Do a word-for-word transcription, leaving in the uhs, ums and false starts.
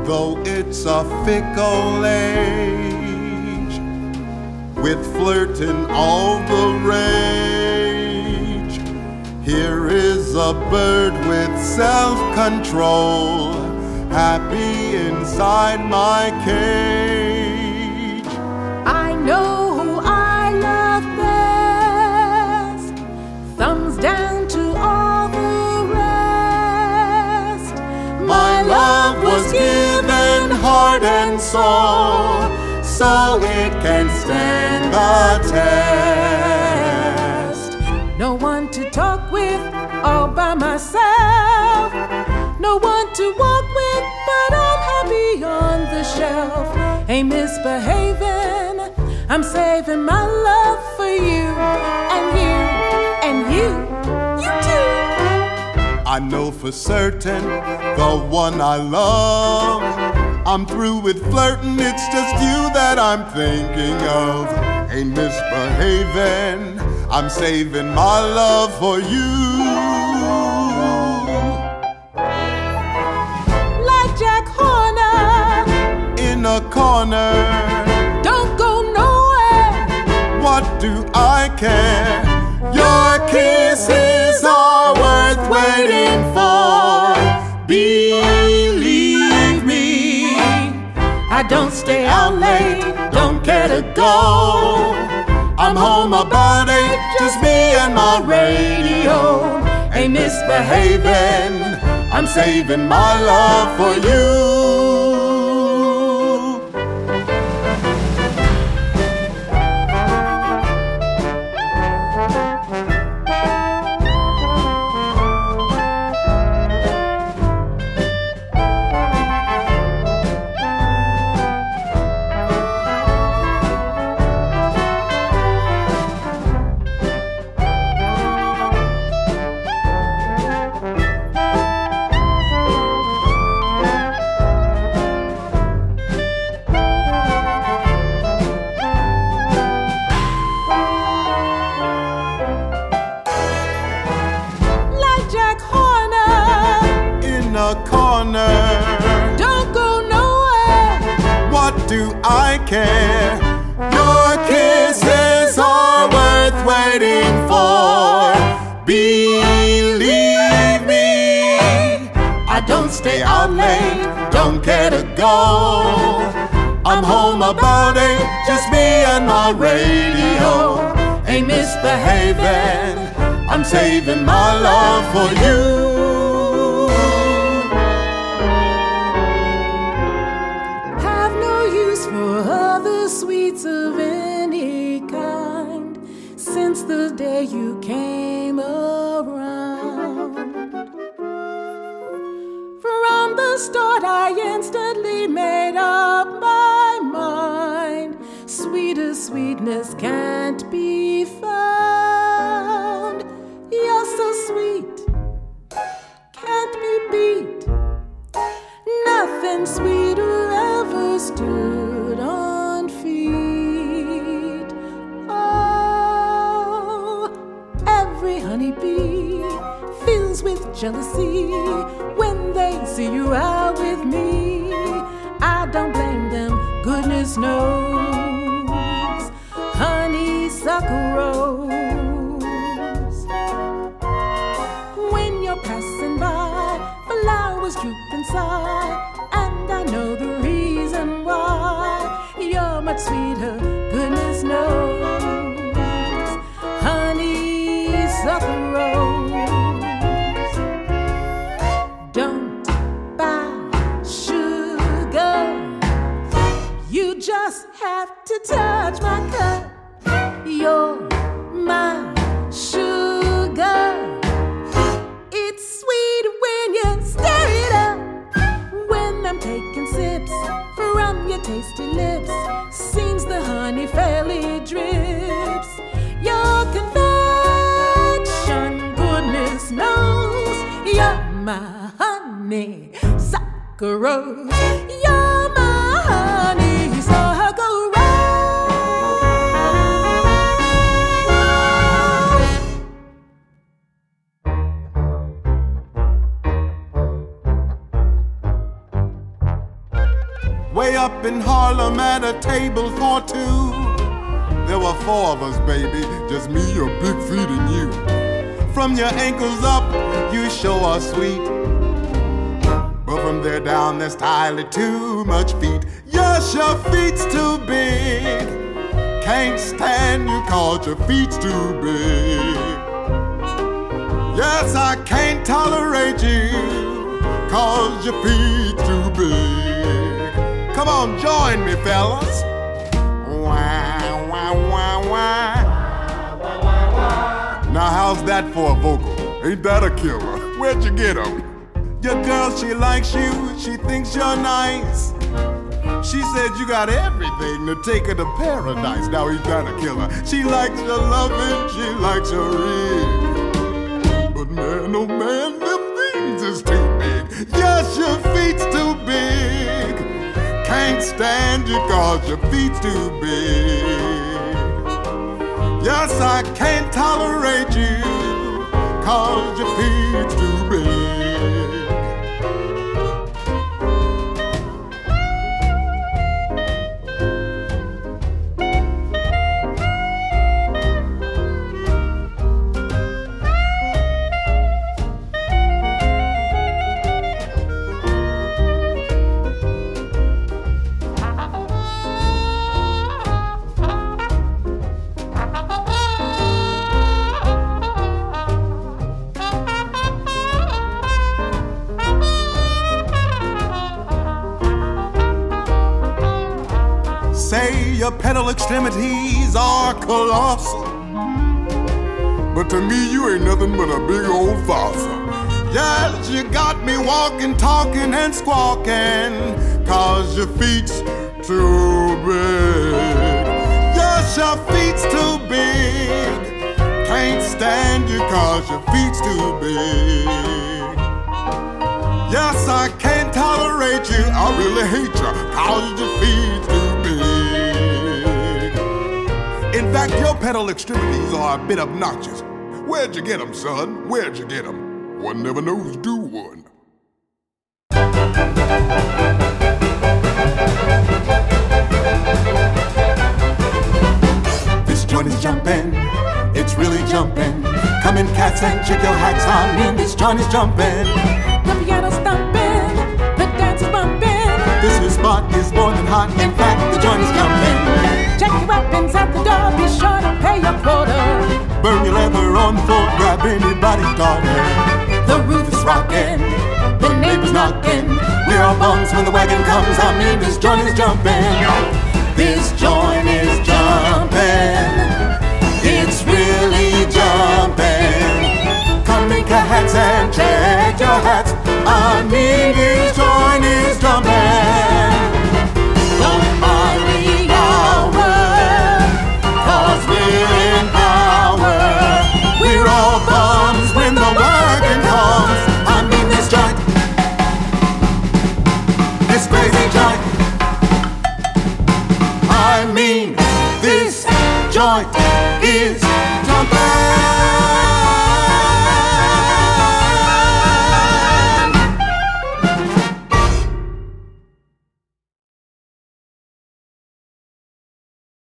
though it's a fickle age, with flirting all the rage. Here is a bird with self-control, happy inside my cage. I know who I love best, thumbs down to all the rest. My love was given heart and soul, so it can stand the test. No one to talk with, all by myself. No one to walk with, but I'm happy on the shelf. Ain't misbehaving, I'm saving my love for you, and you, and you, you too. I know for certain the one I love. I'm through with flirting, it's just you that I'm thinking of. Ain't misbehaving, I'm saving my love for you. Like Jack Horner in a corner, don't go nowhere. What do I care? Your kisses are worth waiting for. Believe me, I don't stay out late, don't care to go. I'm home about eight, just me and my radio. Ain't misbehaving, I'm saving my love for you. Corner, don't go nowhere. What do I care? Your kisses are worth waiting for. Believe me, I don't stay out late, don't care to go. I'm home about eight, just me and my radio. Ain't misbehaving, I'm saving my love for you. Sweets of any kind since the day you came around. From the start I instantly made up my mind. Sweeter sweetness can't be found. You're so sweet, can't be beat. Nothing sweeter ever stood on feet. Oh, every honeybee fills with jealousy when they see you out with me. I don't blame them, goodness knows. Honeysuckle rose. When you're passing by, flowers droop inside, and I know the reason why. You're much sweeter, goodness knows. Honeysuckle rose. Don't buy sugar, you just have to touch my cup. You're my sugar. It's sweet when you stir it up. When I'm taking sips from your tasty lips, seems the honey fairly drips. Your confection, goodness knows, you're my honey sucker rose. You're my honey sucker rose. up in Harlem at a table for two. There were four of us, baby, just me, your big feet, and you. From your ankles up, you show us sweet. But from there down, there's entirely too much feet. Yes, your feet's too big. Can't stand you 'cause your feet's too big. Yes, I can't tolerate you 'cause your feet's too big. Come on, join me, fellas. Wah, wah, wah, wah. Now how's that for a vocal? Ain't that a killer? Where'd you get 'em? Your girl, she likes you, she thinks you're nice. She said you got everything to take her to paradise. Now ain't that a killer? She likes your loving, she likes your ring. But man, oh man, them things is too big. Yes, your feet's too big. Can't stand you 'cause your feet's too big. Yes, I can't tolerate you 'cause your feet's too big. Say your pedal extremities are colossal, but to me you ain't nothing but a big old fossil. Yes, you got me walking, talking, and squawking 'cause your feet's too big. Yes, your feet's too big. Can't stand you 'cause your feet's too big. Yes, I can't tolerate you, I really hate you 'cause your feet's too big. In fact, your pedal extremities are a bit obnoxious. Where'd you get 'em, son? Where'd you get 'em? One never knows, do one. This joint is jumping, it's really jumping. Come in, cats, and check your hats. I mean, this joint is jumping. The piano's thumping, the dance is bumping. This new spot is more than hot. In fact, the joint is jumping. Check your weapons at the door, be sure to pay your quota. Burn your leather on the floor, grab anybody's daughter. The roof is rocking, The neighbors knocking. We're all bums when the wagon comes. I mean, this joint is jumping. This joint is jumping. It's really jumping. Come make your hats and check your hats. I mean, this joint is jumping.